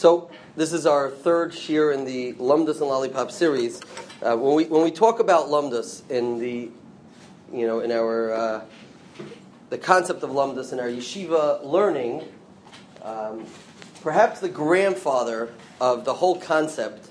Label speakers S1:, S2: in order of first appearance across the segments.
S1: So this is our third shir in the Lumdus and Lollipop series. When we talk about Lumdus in our the concept of Lumdus in our yeshiva learning, perhaps the grandfather of the whole concept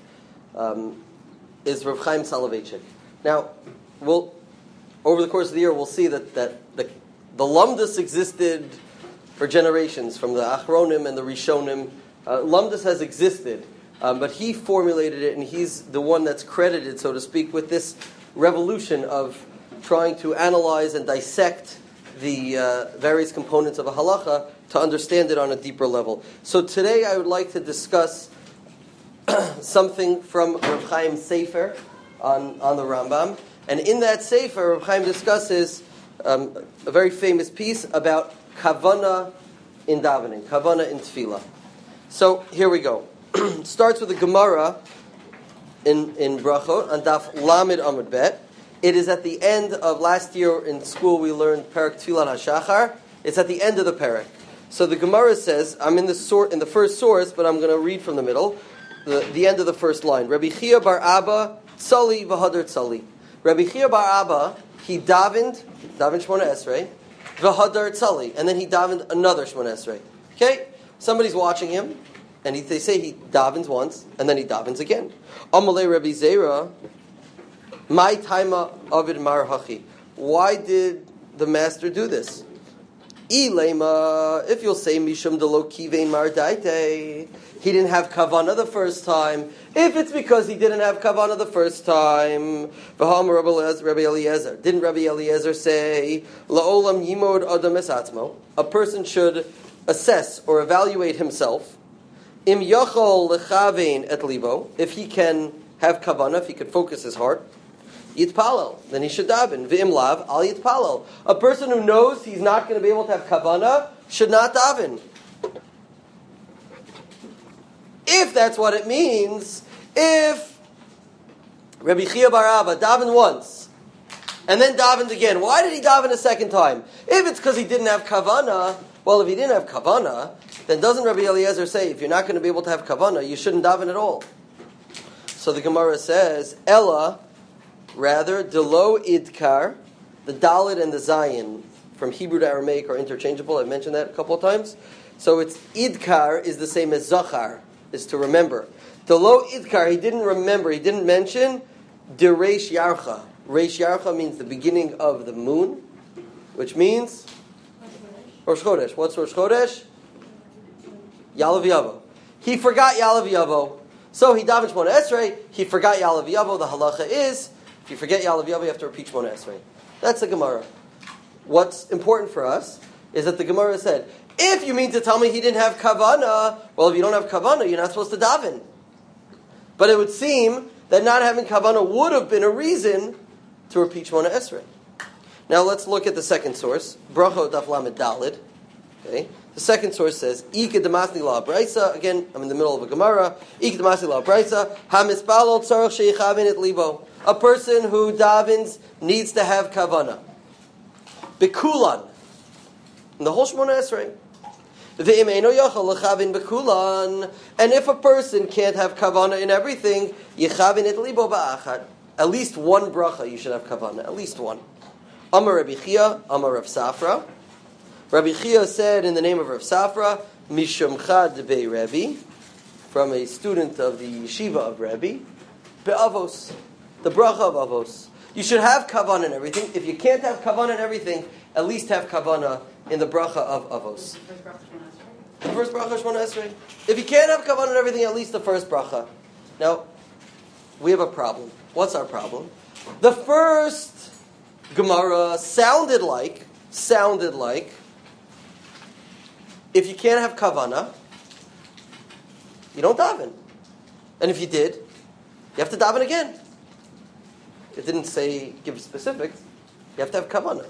S1: is Rav Chaim Soloveitchik. Now, over the course of the year, we'll see that the Lumdus existed for generations, from the Achronim and the Rishonim. Lumdus has existed, but he formulated it, and he's the one that's credited, so to speak, with this revolution of trying to analyze and dissect the various components of a halacha to understand it on a deeper level. So today I would like to discuss something from Rav Chaim's Sefer on the Rambam, and in that Sefer, Rav Chaim discusses a very famous piece about kavana in davening, kavana in tefillah. So here we go. Starts with the Gemara in Brachot on Daf Lamed Amud Bet. It is at the end of last year in school. We learned Perek Tfilat HaShachar. It's at the end of the Perek. So the Gemara says, I'm in the first source, but I'm going to read from the middle, the end of the first line. Rabbi Chia bar Abba tzali v'hadar tzali. Rabbi Chia bar Abba, he davened Shmona Esrei, v'hadar tzali, and then he davened another Shmona Esrei. Okay? Somebody's watching him, and they say he davens once, and then he davens again. Amalei Rabbi Zera, my taima avid mar hachi. Why did the master do this? Ilema, if you'll say mishum delo kivein mar daite, he didn't have kavana the first time. If it's because he didn't have kavana the first time, v'ham Rabbi Eliezer. Didn't Rabbi Eliezer say la'olam yimod adam esatzmo? A person should assess or evaluate himself. Im yachol lechavein et libo, if he can have kavana, if he could focus his heart. Yitpalel, then he should daven. V'im lav al yitpalel. A person who knows he's not going to be able to have kavana should not daven. If that's what it means, if Rabbi Chia bar Abba davened once and then davened again, why did he daven a second time? If it's because he didn't have kavana, well, if he didn't have kavana, then doesn't Rabbi Eliezer say, if you're not going to be able to have kavana, you shouldn't daven at all? So the Gemara says, Ella, rather, delo idkar, the Dalet and the Zayin from Hebrew to Aramaic are interchangeable. I've mentioned that a couple of times. So it's idkar is the same as zachar, is to remember. Delo idkar, he didn't remember, he didn't mention de reish yarcha. Reish yarcha means the beginning of the moon, which means Rosh Chodesh. What's Rosh Chodesh? Yalav Yavo. He forgot Yalav Yavo. So he davened Shmona Esrei, he forgot Yalav Yavo. The halacha is, if you forget Yalav Yavo, you have to repeat Shmona Esrei. That's the Gemara. What's important for us is that the Gemara said, if you mean to tell me he didn't have kavana, well, if you don't have kavana, you're not supposed to daven. But it would seem that not having kavana would have been a reason to repeat Shmona Esrei. Now let's look at the second source, Brachot Daf Lamed Daled. Okay, the second source says, "Ika demasni la braysa." Again, I'm in the middle of a Gemara. Ika demasni la braysa. Hamispalol tzarich sheichavin et libo. A person who davens needs to have kavana. Bekulan, in the whole Shmona Esrei. Ve'im eino yachal lechavin bekulan. And if a person can't have kavana in everything, yichavin et libo ba'achad. At least one bracha you should have kavana. At least one. Amar Rabbi Chia, Amar Rav Safra. Rabbi Chia said in the name of Rav Safra, Mishumcha debei Rebbe, from a student of the yeshiva of Rebbe, be'avos, the bracha of avos. You should have kavanah in everything. If you can't have kavanah in everything, at least have kavanah in the bracha of avos. The first bracha is Shmona Esrei. If you can't have kavanah in everything, at least the first bracha. Now, we have a problem. What's our problem? The first Gemara sounded like, if you can't have kavana, you don't daven. And if you did, you have to daven again. It didn't say, give specifics. You have to have kavana.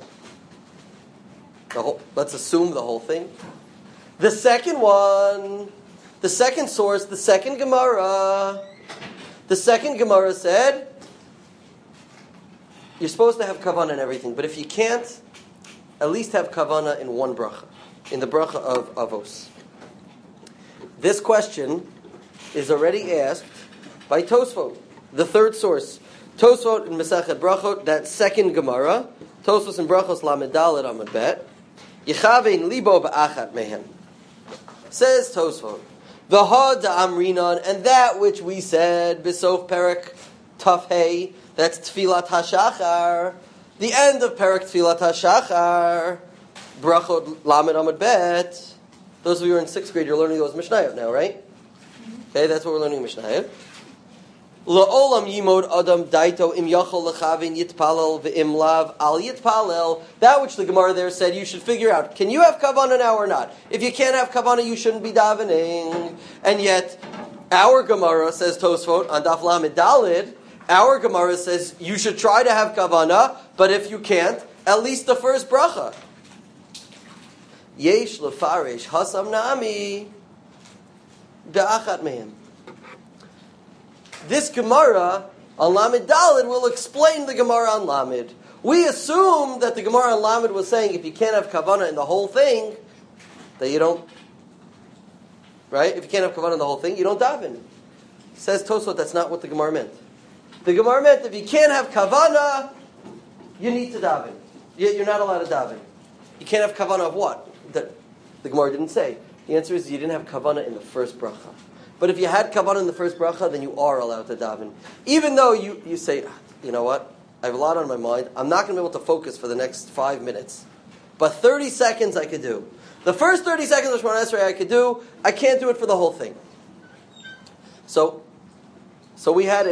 S1: Let's assume the whole thing. The second one, the second source, the second Gemara said, you're supposed to have kavana in everything, but if you can't, at least have kavana in one bracha, in the bracha of avos. This question is already asked by Tosfot, the third source. Tosfot in Masechet Brachot, that second Gemara. Tosfos in Brachos Lamed Dalet Amud Bet. Yichavein libo ba'achat mehen. Says Tosfot, V'ha da'amrinan, and that which we said, B'sof Perek Tafhei, that's Tfilat HaShachar, the end of Perek Tfilat HaShachar, Brachot Lamed Amud Bet. Those of you who are in 6th grade, you're learning those Mishnayot now, right? Okay, that's what we're learning Mishnayot. La'olam yimod adam daito im yachol lechavin yitpalel ve'im lav al yitpalel. That which the Gemara there said, you should figure out, can you have kavanah now or not? If you can't have kavanah, you shouldn't be davening. And yet, our Gemara, says Tosfot, on Daf Lamed Daled, our Gemara says, you should try to have kavanah, but if you can't, at least the first bracha. Yesh lefaresh hasam nami be'achat mehem. This Gemara on Lamed Daled will explain the Gemara on Lamed. We assume that the Gemara on Lamed was saying if you can't have kavanah in the whole thing, that you don't, right? If you can't have kavanah in the whole thing, you don't daven. Says Tosfot, that's not what the Gemara meant. The Gemara meant if you can't have kavanah, you need to daven. You're not allowed to daven. You can't have kavanah of what? That the Gemara didn't say. The answer is you didn't have kavanah in the first bracha. But if you had kavanah in the first bracha, then you are allowed to daven. Even though you say, you know what, I have a lot on my mind, I'm not going to be able to focus for the next 5 minutes. But 30 seconds I could do. The first 30 seconds of Shemona Esrei I could do, I can't do it for the whole thing. So we had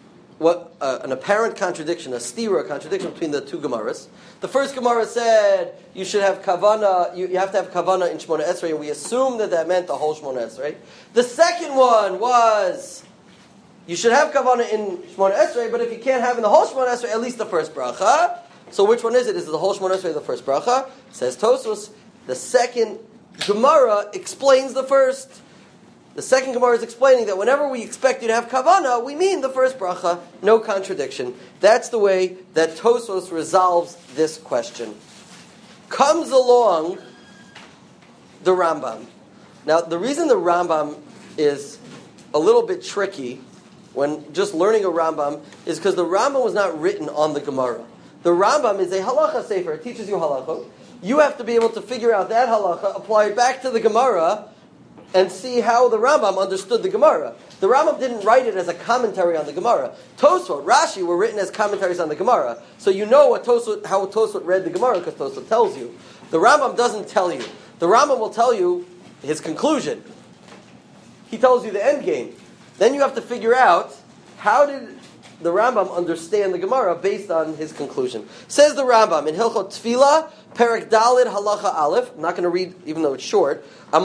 S1: an apparent contradiction, a contradiction between the two Gemaras. The first Gemara said you should have kavanah, you have to have kavanah in Shemona Esrei, and we assumed that meant the whole Shemona Esrei. The second one was you should have kavanah in Shemona Esrei, but if you can't have in the whole Shemona Esrei, at least the first bracha. So which one is it? Is it the whole Shemona Esrei or the first bracha? Says Tosfos, the second Gemara explains the first. The second Gemara is explaining that whenever we expect you to have kavanah, we mean the first bracha. No contradiction. That's the way that Tosfos resolves this question. Comes along the Rambam. Now, the reason the Rambam is a little bit tricky when just learning a Rambam is because the Rambam was not written on the Gemara. The Rambam is a halacha sefer. It teaches you halacha. You have to be able to figure out that halacha, apply it back to the Gemara, and see how the Rambam understood the Gemara. The Rambam didn't write it as a commentary on the Gemara. Tosfot, Rashi were written as commentaries on the Gemara. So you know how Tosfot read the Gemara because Tosfot tells you. The Rambam doesn't tell you. The Rambam will tell you his conclusion. He tells you the end game. Then you have to figure out how did the Rambam understand the Gemara based on his conclusion. Says the Rambam in Hilchot Tefillah, Perek Daled Halacha Aleph. I'm not going to read, even though it's short. I'm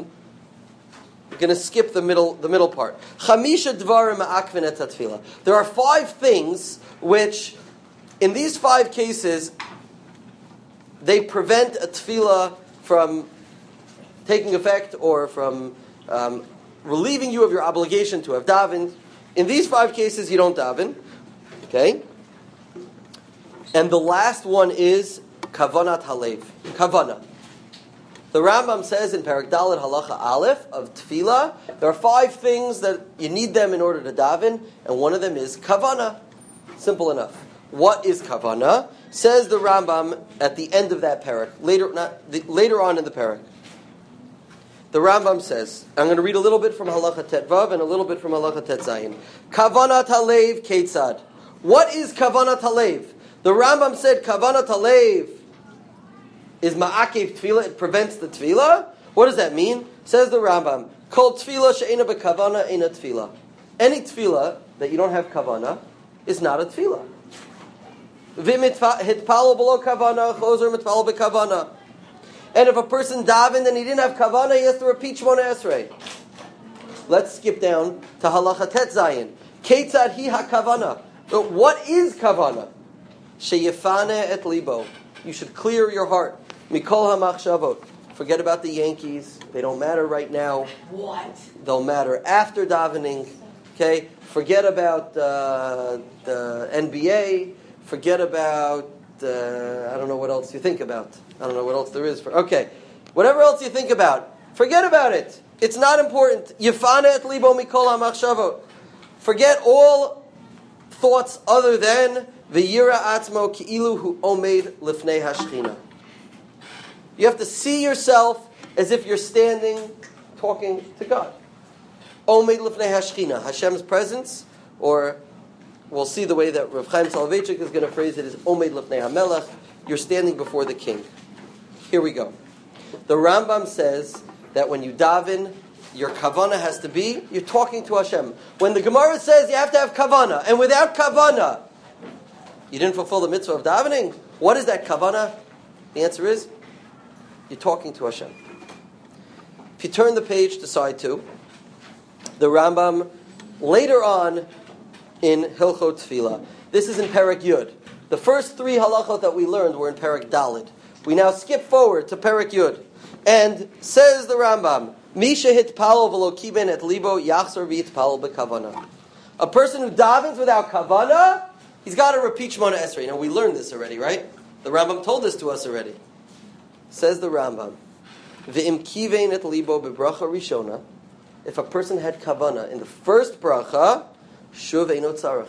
S1: going to skip the middle part. Chamisha dvarim ma'akvin et tefillah. There are 5 things which, in these 5 cases, they prevent a tefillah from taking effect or from relieving you of your obligation to have davened. In these 5 cases, you don't daven. Okay? And the last one is kavanat halev. Kavanah. The Rambam says in Perek Daled Halacha Aleph of Tefillah, there are 5 things that you need them in order to daven, and one of them is kavanah. Simple enough. What is kavanah? Says the Rambam at the end of that Perek, later on in the Perek. The Rambam says, I'm going to read a little bit from Halacha Tet Vav and a little bit from Halacha Tet Zayin. Kavanat halev ketzad. What is kavanat halev? The Rambam said kavanat halev is ma'akev tefillah, it prevents the tefillah. What does that mean? Says the Rambam, Kol tefillah she'ena b'kavana eina tefillah. Any tefillah that you don't have kavana is not a tefillah. V'mitpalo below kavana, chozer mitpalo b'kavana. And if a person davened and he didn't have kavana, he has to repeat Shemona Esrei. Let's skip down to Halacha Tet Zayin. Ketzad hi ha-kavana. But what is kavana? Sheyefane et libo. You should clear your heart. Mikol ha-machshavot. Forget about the Yankees. They don't matter right now.
S2: What?
S1: They'll matter after davening. Okay? Forget about the NBA. Forget about, I don't know what else you think about. I don't know what else there is. Okay. Whatever else you think about, forget about it. It's not important. Yifana et libo mikol hamachshavot. Forget all thoughts other than v'yira atzmo ki'ilu hu omed lifnei hashchina. You have to see yourself as if you're standing, talking to God. Omed lifnei hashchina, Hashem's presence, or we'll see the way that Rav Chaim Soloveitchik is going to phrase it is Omed lifnei hamelech. You're standing before the king. Here we go. The Rambam says that when you daven, your kavanah has to be, you're talking to Hashem. When the Gemara says you have to have kavanah, and without kavanah, you didn't fulfill the mitzvah of davening, what is that kavanah? The answer is, you're talking to Hashem. If you turn the page to side 2, the Rambam, later on in Hilchot Tefillah, this is in Perek Yud. The first 3 halachot that we learned were in Perek Daled. We now skip forward to Perek Yud. And says the Rambam, Misha hitpal v'lo kiben et libo yachzor v'yitpal b'kavana. A person who davens without kavana, he's got to repeat Shemona Esrei. Now we learned this already, right? The Rambam told this to us already. Says the Rambam, V'im kiven et libo b'bracha rishona. If a person had kavana in the first bracha, shuv eino tzarech.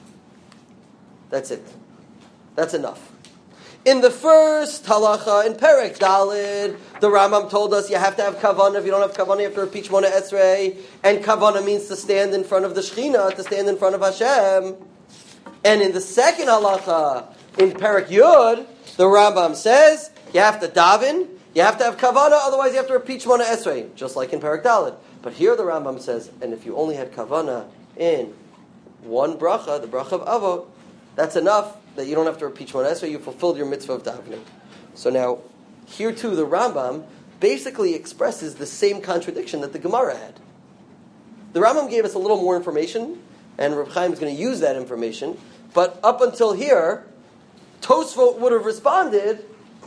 S1: That's it. That's enough. In the first halacha, in Perek Daled, the Rambam told us you have to have kavanah. If you don't have kavanah, you have to repeat Shemona Esrei. And kavanah means to stand in front of the Shekhinah, to stand in front of Hashem. And in the second halacha, in Perek Yud, the Rambam says you have to daven, you have to have kavanah, otherwise you have to repeat Shemona Esrei, just like in Perek Daled. But here the Rambam says, and if you only had kavanah in one bracha, the bracha of Avot, that's enough that you don't have to repeat Shemona Esrei, you fulfilled your mitzvah of davening. So now, here too, the Rambam basically expresses the same contradiction that the Gemara had. The Rambam gave us a little more information, and Reb Chaim is going to use that information, but up until here, Tosfot would have responded,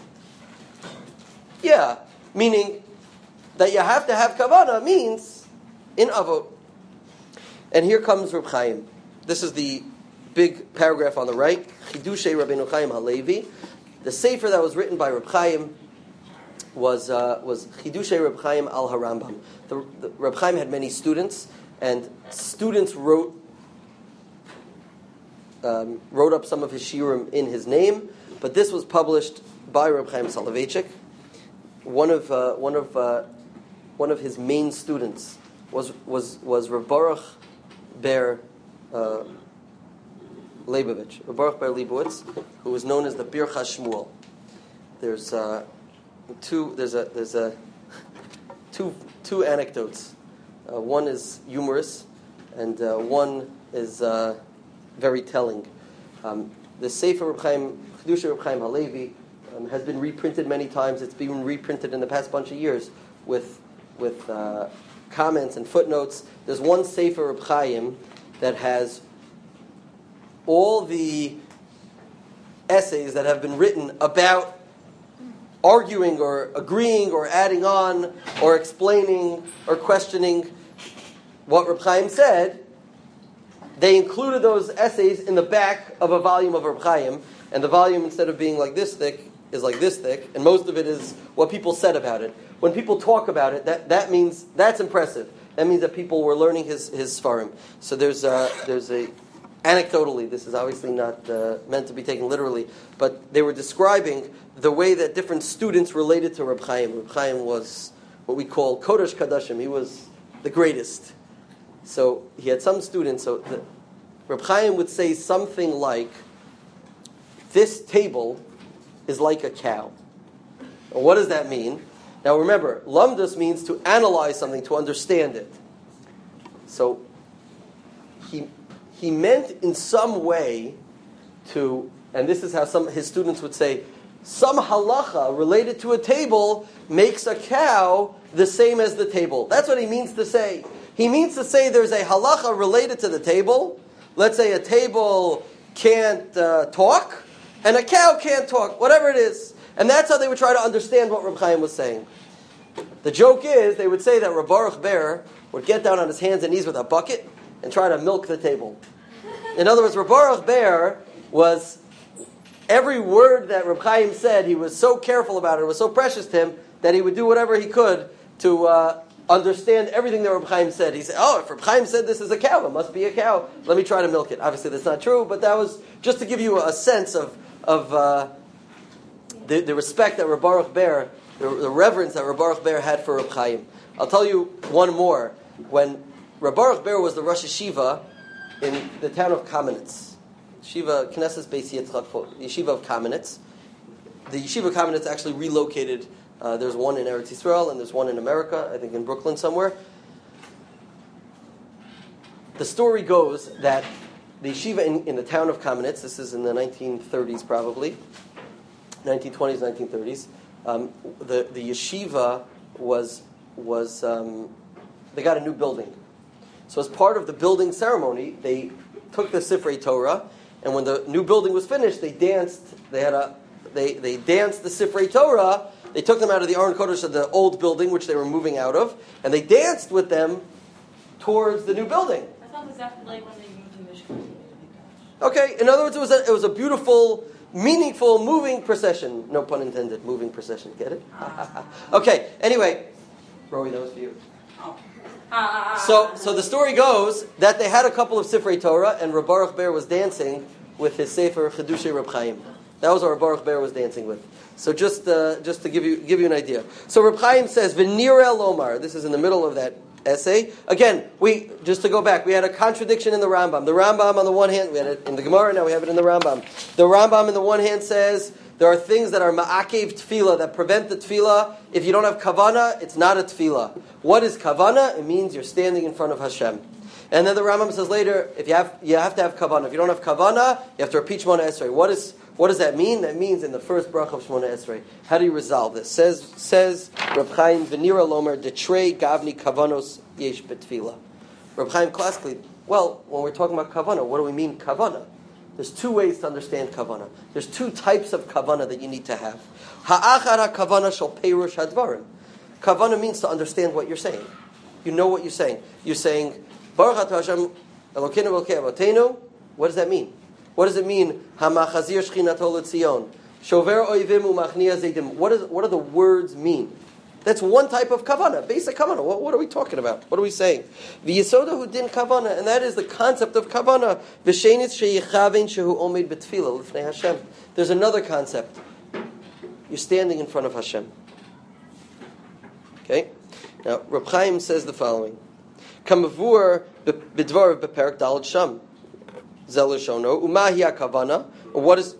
S1: yeah, meaning that you have to have kavanah means in Avot. And here comes Reb Chaim. This is the big paragraph on the right, Chidushei Rabbeinu Chaim HaLevi. The sefer that was written by Reb Chaim was Chidushei Reb Chaim al HaRambam. The Reb Chaim had many students, and students wrote up some of his shiurim in his name, but this was published by Reb Chaim Soloveitchik. One of his main students was Reb Baruch Ber Leibovitz, Baruch Ber Leibovitz, who was known as the Birchas Shmuel. There's two anecdotes. One is humorous, and one is very telling. The Sefer Reb Chaim, Chidusha Reb Chaim HaLevi, has been reprinted many times. It's been reprinted in the past bunch of years with comments and footnotes. There's one Sefer Reb Chaim that has all the essays that have been written about arguing or agreeing or adding on or explaining or questioning what Reb Chaim said. They included those essays in the back of a volume of Reb Chaim, and the volume, instead of being like this thick, is like this thick, and most of it is what people said about it. When people talk about it, that means that's impressive. That means that people were learning his Sfarim. So there's a anecdotally, this is obviously not meant to be taken literally, but they were describing the way that different students related to Reb Chaim. Reb Chaim was what we call Kodesh Kadashim. He was the greatest. So he had some students. So Reb Chaim would say something like, "This table is like a cow." Well, what does that mean? Now remember, lamdus means to analyze something, to understand it. So he meant in some way to, and this is how some his students would say, some halacha related to a table makes a cow the same as the table. That's what he means to say. He means to say there's a halacha related to the table. Let's say a table can't talk, and a cow can't talk, whatever it is. And that's how they would try to understand what Reb Chaim was saying. The joke is, they would say that Reb Baruch Ber would get down on his hands and knees with a bucket and try to milk the table. In other words, Reb Baruch Ber was, every word that Reb Chaim said, he was so careful about it, it was so precious to him, that he would do whatever he could to understand everything that Reb Chaim said. He said, oh, if Reb Chaim said this is a cow, it must be a cow. Let me try to milk it. Obviously, that's not true, but that was just to give you a sense of the respect that Reb Baruch Ber, the reverence that Reb Baruch Ber had for Reb Chaim. I'll tell you one more. When Reb Baruch Ber was the Rosh Yeshiva in the town of Kamenetz, Yeshiva Knesset Beis Yitzchak, Yeshiva of Kamenetz. The Yeshiva of Kamenetz actually relocated. There's one in Eretz Yisrael and there's one in America, I think in Brooklyn somewhere. The story goes that the yeshiva in the town of Kamenetz, this is in the 1930s probably, 1920s, 1930s, the yeshiva was they got a new building. So as part of the building ceremony, they took the Sifrei Torah, and when the new building was finished, they danced. They danced the Sifrei Torah. They took them out of the Aron Kodesh of the old building, which they were moving out of, and they danced with them towards the new building.
S2: That sounds exactly like when they moved to Michigan.
S1: Okay, in other words, it was a beautiful, meaningful, moving procession. No pun intended. Moving procession. Get it? Okay. Anyway, Rory, that was for you. So the story goes that they had a couple of Sifrei Torah, and Reb Baruch Ber was dancing with his Sefer Chedushay Reb Chaim. That was what Reb Baruch Ber was dancing with. So just to give you an idea. So Reb Chaim says, "V'nira lomar." This is in the middle of that essay. Again, just to go back, we had a contradiction in the Rambam. The Rambam on the one hand, we had it in the Gemara, now we have it in the Rambam. The Rambam on the one hand says there are things that are ma'akev tefillah, that prevent the tefillah. If you don't have kavana, it's not a tefillah. What is kavana? It means you're standing in front of Hashem. And then the Rambam says later, if you have to have kavana. If you don't have kavana, you have to repeat Shemona Esrei. What does that mean? That means in the first bracha of Shemona Esrei. How do you resolve this? Says Reb Chaim, V'nira lomer detrei gavni kavanos yesh betfila. Reb Chaim classically, well, when we're talking about kavana, what do we mean kavana? There's two ways to understand kavana. There's two types of kavana that you need to have. Ha'achar ha'kavana shel peirush hadvarim. Kavana means to understand what you're saying. You know what you're saying. You're saying, Baruch atah Hashem Elokeinu v'Elokei Avotenu. What does that mean? What does it mean? Hamachazir shchinato l'tzion. Shover oivim u'machnia zeidim. What do the words mean? That's one type of kavana, basic kavana. What are we talking about? What are we saying? V'yisoda hu din kavana, and that is the concept of kavana. V'sheinitz sheyichaven shehu omed betfila l'fnei Hashem. There's another concept. You're standing in front of Hashem. Okay? Now, Reb Chaim says the following. Kamavur b'dvar b'perek daled sham. Zelishono. Umahi ha-kavana. What is...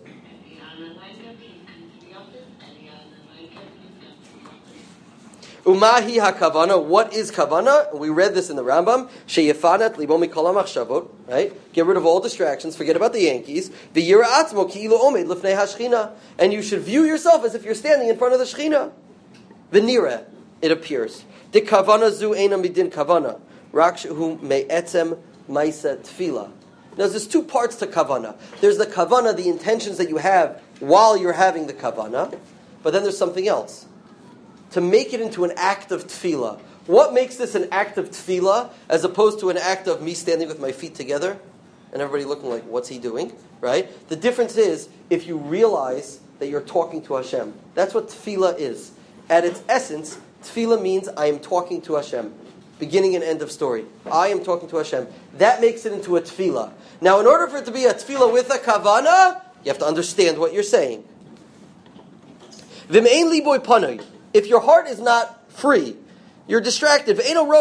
S1: Umahi ha-kavana. What is kavana? We read this in the Rambam. Sheyefanat libo mikol ha-machshavot. Right? Get rid of all distractions. Forget about the Yankees. V'yira atzmo ki'ilu omed lifnei ha-shchina. And you should view yourself as if you're standing in front of the Shechina. V'nira. It appears. De kavana zu eina midin kavana. Rak shehu me'etzem maisa tefila. Now, there's two parts to kavana. There's the kavana, the intentions that you have while you're having the kavana, but then there's something else. To make it into an act of tefillah. What makes this an act of tefillah as opposed to an act of me standing with my feet together and everybody looking like, what's he doing? Right? The difference is if you realize that you're talking to Hashem. That's what tefillah is. At its essence, tefillah means I am talking to Hashem. Beginning and end of story. I am talking to Hashem. That makes it into a tefillah. Now, in order for it to be a tefillah with a kavana, you have to understand what you're saying. V'me'ein liboy panoi. If your heart is not free, you're distracted. That's not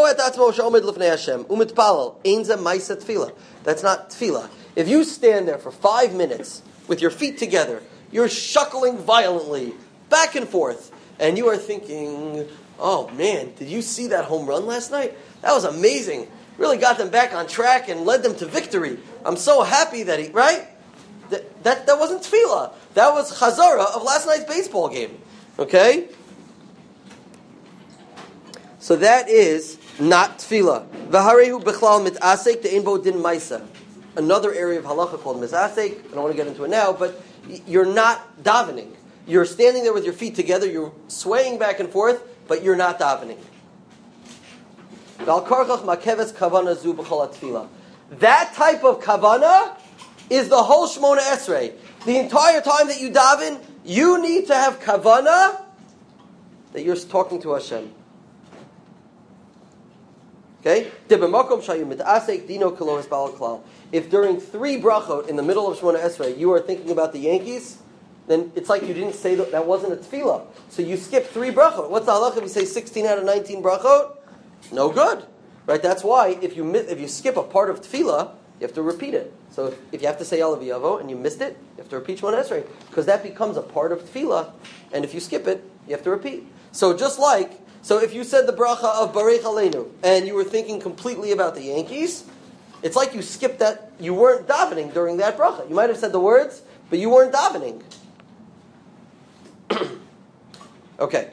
S1: tefillah. If you stand there for 5 minutes with your feet together, you're shuckling violently, back and forth, and you are thinking, oh man, did you see that home run last night? That was amazing. Really got them back on track and led them to victory. I'm so happy that right? That wasn't tefillah. That was chazara of last night's baseball game. Okay? So that is not tefillah. V'harehu b'chlal mit'asek de'en bo din maisa. Another area of halacha called misasek. I don't want to get into it now, but you're not davening. You're standing there with your feet together. You're swaying back and forth, but you're not davening. That type of kavana is the whole Shemona Esrei. The entire time that you daven, you need to have kavana that you're talking to Hashem. Okay? If during 3 brachot in the middle of Shemona Esrei you are thinking about the Yankees, then it's like you didn't say that wasn't a tefillah. So you skip 3 brachot. What's the halacha if you say 16 out of 19 brachot? No good. Right? That's why if you skip a part of tefillah, you have to repeat it. So if you have to say Alav Yavo and you missed it, you have to repeat Shemona Esrei. Because that becomes a part of tefillah. And if you skip it, you have to repeat. So if you said the bracha of Barech Aleinu and you were thinking completely about the Yankees, it's like you skipped that. You weren't davening during that bracha. You might have said the words, but you weren't davening. Okay.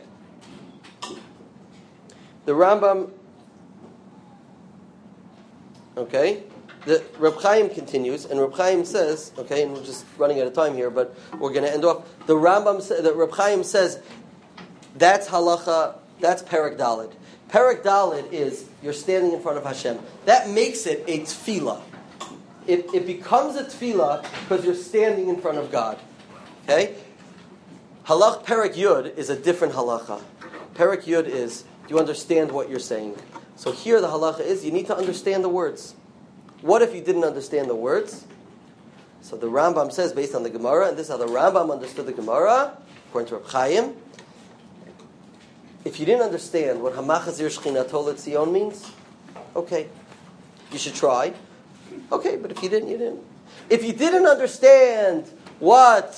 S1: The Rambam. Okay. The Reb Chaim continues, and Reb Chaim says, okay, and we're just running out of time here, but we're going to end off. The Reb Chaim says, that's halacha, that's Perek Daled. Perek Daled is, you're standing in front of Hashem. That makes it a tefillah. It becomes a tefillah because you're standing in front of God. Okay? Halach Perek Yud is a different halacha. Perek Yud is, do you understand what you're saying? So here the halacha is, you need to understand the words. What if you didn't understand the words? So the Rambam says, based on the Gemara, and this is how the Rambam understood the Gemara, according to Reb Chaim, if you didn't understand what Hamachazir Shechinato L'Tzion means, okay, you should try. Okay, but if you didn't, you didn't. If you didn't understand what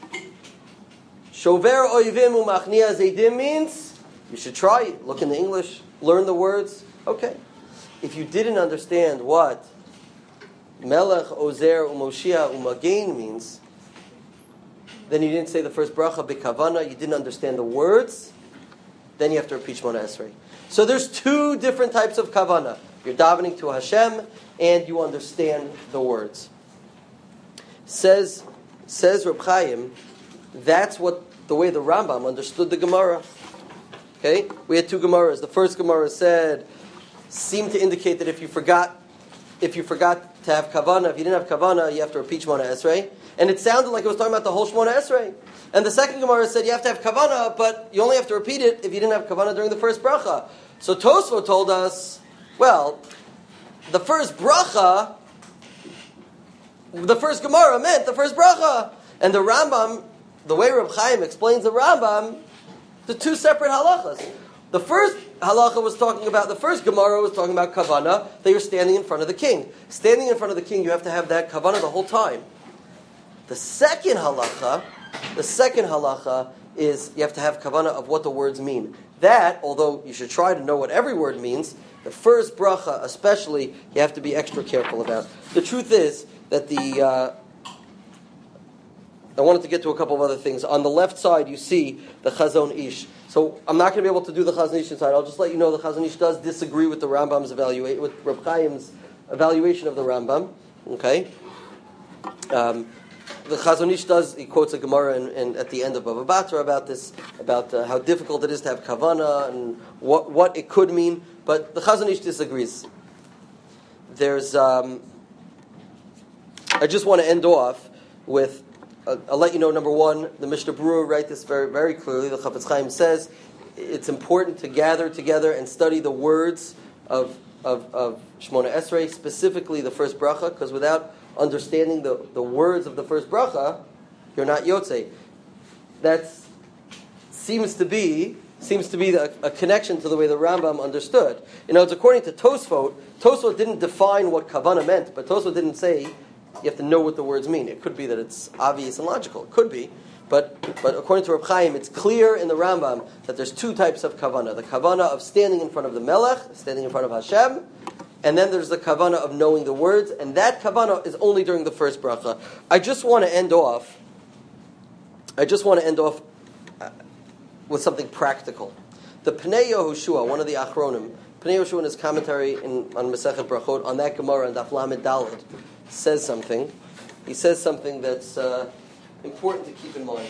S1: Shover Oivim Umachnia Zeidim means, you should try. Look in the English, learn the words. Okay. If you didn't understand what Melech, Ozer, Umoshia, Umagain means, then you didn't say the first bracha b'kavana, you didn't understand the words, then you have to repeat Shemona Esrei. So there's 2 different types of kavana. You're davening to Hashem, and you understand the words. Says Reb Chaim, that's the way the Rambam understood the Gemara. Okay? We had 2 Gemaras. The first Gemara seemed to indicate that if you forgot to have kavana, if you didn't have kavana, you have to repeat Shemona Esrei. And it sounded like it was talking about the whole Shemona Esrei. And the second Gemara said you have to have kavana, but you only have to repeat it if you didn't have kavana during the first bracha. So Tosfot told us, well, the first bracha, the first Gemara meant the first bracha. And the Rambam, the way Reb Chaim explains the Rambam, the 2 separate halachas. The first halacha was talking about, the first Gemara was talking about kavana, that you're standing in front of the king. Standing in front of the king, you have to have that kavana the whole time. The second halacha is you have to have kavana of what the words mean. That, although you should try to know what every word means, the first bracha especially, you have to be extra careful about. The truth is that I wanted to get to a couple of other things. On the left side, you see the Chazon Ish. So I'm not going to be able to do the Chazon Ish inside. I'll just let you know the Chazon Ish does disagree with the Rambam's evaluation, with Reb Chaim's evaluation of the Rambam. Okay, the Chazon Ish he quotes a Gemara at the end of Bava Batra about this, about how difficult it is to have kavana and what it could mean. But the Chazon Ish disagrees. There's, I just want to end off with. I'll let you know, number 1, the Mishnah Berurah writes this very, very clearly. The Chafetz Chaim says it's important to gather together and study the words of Shemona Esrei, specifically the first bracha, because without understanding the words of the first bracha, you're not Yotzei. That seems to be a connection to the way the Rambam understood. It's according to Tosfot. Tosfot didn't define what kavana meant, but Tosfot didn't say you have to know what the words mean. It could be that it's obvious and logical. It could be. But according to Reb Chaim, it's clear in the Rambam that there's 2 types of kavana. The kavana of standing in front of the Melech, standing in front of Hashem, and then there's the kavana of knowing the words, and that kavana is only during the first bracha. I just want to end off with something practical. The Pnei Yehoshua, one of the Achronim, Pnei Yehoshua in his commentary on Masechet Brachot, on that Gemara and Daf Lamed Daled, says something. He says something that's important to keep in mind.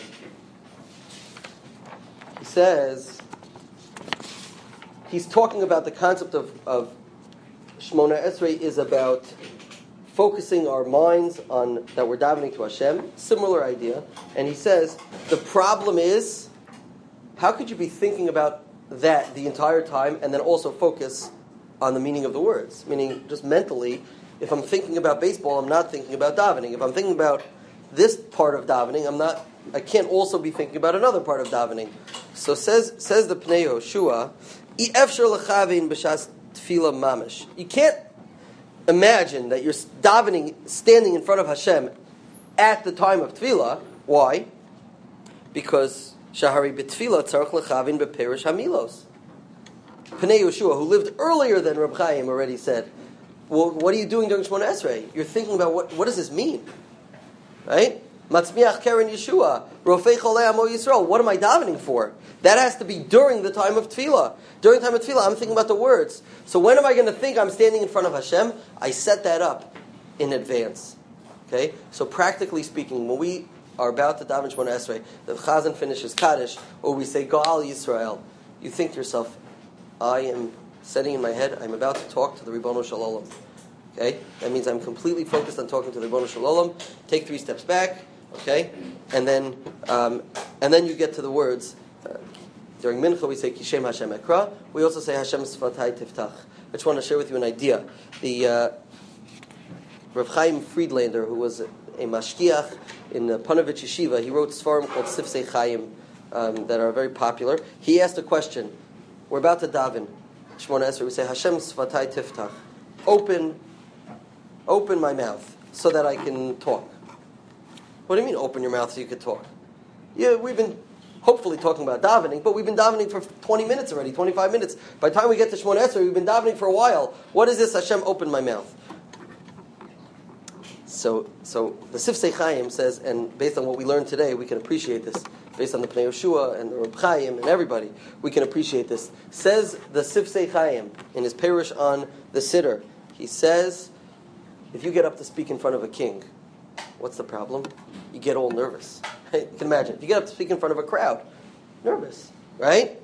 S1: He says, he's talking about the concept of Shemona Esrei is about focusing our minds on that we're davening to Hashem. Similar idea. And he says, the problem is, how could you be thinking about that the entire time and then also focus on the meaning of the words. Meaning, just mentally, if I'm thinking about baseball, I'm not thinking about davening. If I'm thinking about this part of davening, I can't also be thinking about another part of davening. So says the Pnei Yehoshua, "Efshar lechavin b'shas tefillah mamish." You can't imagine that you're davening, standing in front of Hashem at the time of tefillah. Why? Because shahari b'tefillah tzarich lechavin b'perish hamilos. Pnei Yehoshua, who lived earlier than Reb Chaim, already said, "Well, what are you doing during Shemona Esrei? You're thinking about what does this mean, right? Matzmiach Keren Yeshua, Rofei Cholei Amo Yisrael. What am I davening for? That has to be during the time of tefillah. During the time of tefillah, I'm thinking about the words. So when am I going to think I'm standing in front of Hashem? I set that up in advance. Okay. So practically speaking, when we are about to daven Shemona Esrei, the Chazan finishes Kaddish, or we say Go'al Yisrael, you think to yourself, I am setting in my head, I'm about to talk to the Ribono Shel Olam. Okay? That means I'm completely focused on talking to the Ribono Shel Olam. Take 3 steps back. Okay? And then you get to the words. During Mincha we say Kishem Hashem Ekra. We also say Hashem Sfatai Tiftach. I just want to share with you an idea. The Rav Chaim Friedlander, who was a mashkiach in Panovich Yeshiva, he wrote svarim called Sifsei Chaim that are very popular. He asked a question. We're about to daven Shemona Esrei. We say Hashem Sfatai Tiftach. Open my mouth so that I can talk. What do you mean open your mouth so you can talk? Yeah, we've been hopefully talking about davening, but we've been davening for 20 minutes already, 25 minutes. By the time we get to Shemona Esrei, we've been davening for a while. What is this? Hashem, open my mouth. So the Sifsei Chaim says, and based on what we learned today, we can appreciate this. Based on the Pnei Yehoshua and the Reb Chaim and everybody, we can appreciate this. Says the Sifsei Chaim in his Perush on the Siddur. He says, if you get up to speak in front of a king, what's the problem? You get all nervous. Right? You can imagine. If you get up to speak in front of a crowd, nervous, right?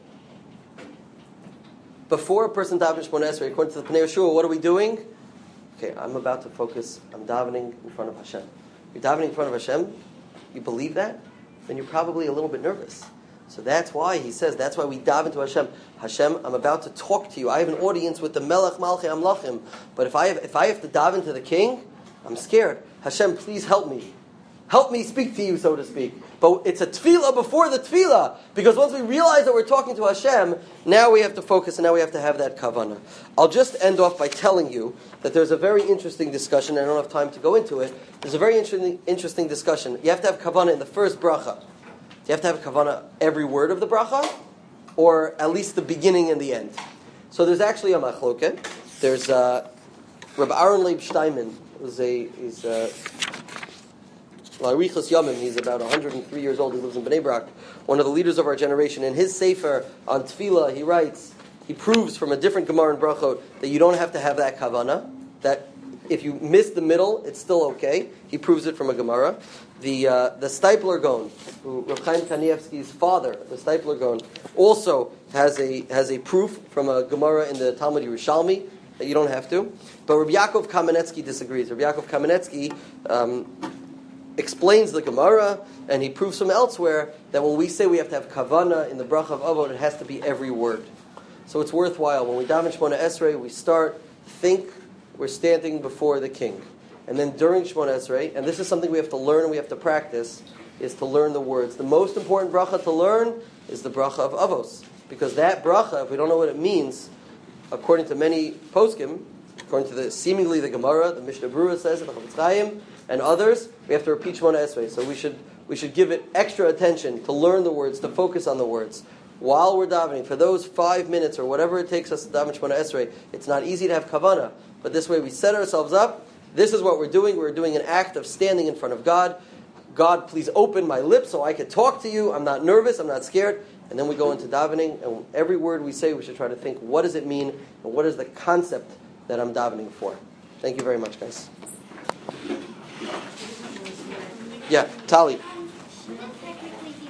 S1: Before a person davens Shemona Esrei, according to the Pnei Yehoshua, what are we doing? Okay, I'm about to focus. I'm davening in front of Hashem. You're davening in front of Hashem. You believe that? Then you're probably a little bit nervous. So that's why he says, that's why we daven to Hashem. Hashem, I'm about to talk to you. I have an audience with the Melech Malchei Amlachim. But if I have to daven to the king, I'm scared. Hashem, please help me. Help me speak to you, so to speak. But it's a tefillah before the tefillah. Because once we realize that we're talking to Hashem, now we have to focus and now we have to have that kavanah. I'll just end off by telling you that there's a very interesting discussion. I don't have time to go into it. There's a very interesting discussion. You have to have kavanah in the first bracha. You have to have kavanah every word of the bracha, or at least the beginning and the end. So there's actually a machloket. There's Rabbi Aaron Leib Steinman. He's Larichos Yomim. He's about 103 years old. He lives in Bnei Brak. One of the leaders of our generation. In his sefer on tefillah, he writes, he proves from a different Gemara and Brachot that you don't have to have that kavanah. That if you miss the middle, it's still okay. He proves it from a Gemara. The Steipler Gaon, who Rav Chaim Kanievsky's father, the Steipler Gaon, also has a proof from a Gemara in the Talmud Yerushalmi that you don't have to. But Rabbi Yaakov Kamenetsky disagrees. Rabbi Yaakov Kamenetsky explains the Gemara, and he proves from elsewhere that when we say we have to have kavanah in the bracha of Avot, it has to be every word. So it's worthwhile. When we daven Shemona Esrei, we think we're standing before the king. And then during Shemona Esrei, and this is something we have to learn and we have to practice, is to learn the words. The most important bracha to learn is the bracha of Avos. Because that bracha, if we don't know what it means, according to many poskim, according to seemingly the Gemara, the Mishnah Berurah says, the Chafetz Chaim, and others, we have to repeat Shemona Esrei. So we should give it extra attention to learn the words, to focus on the words. While we're davening, for those 5 minutes or whatever it takes us to daven Shemona Esrei, it's not easy to have kavanah. But this way we set ourselves up. This is what we're doing. We're doing an act of standing in front of God. God, please open my lips so I can talk to you. I'm not nervous. I'm not scared. And then we go into davening. And every word we say, we should try to think, what does it mean? And what is the concept that I'm davening for? Thank you very much, guys. Yeah, Tali.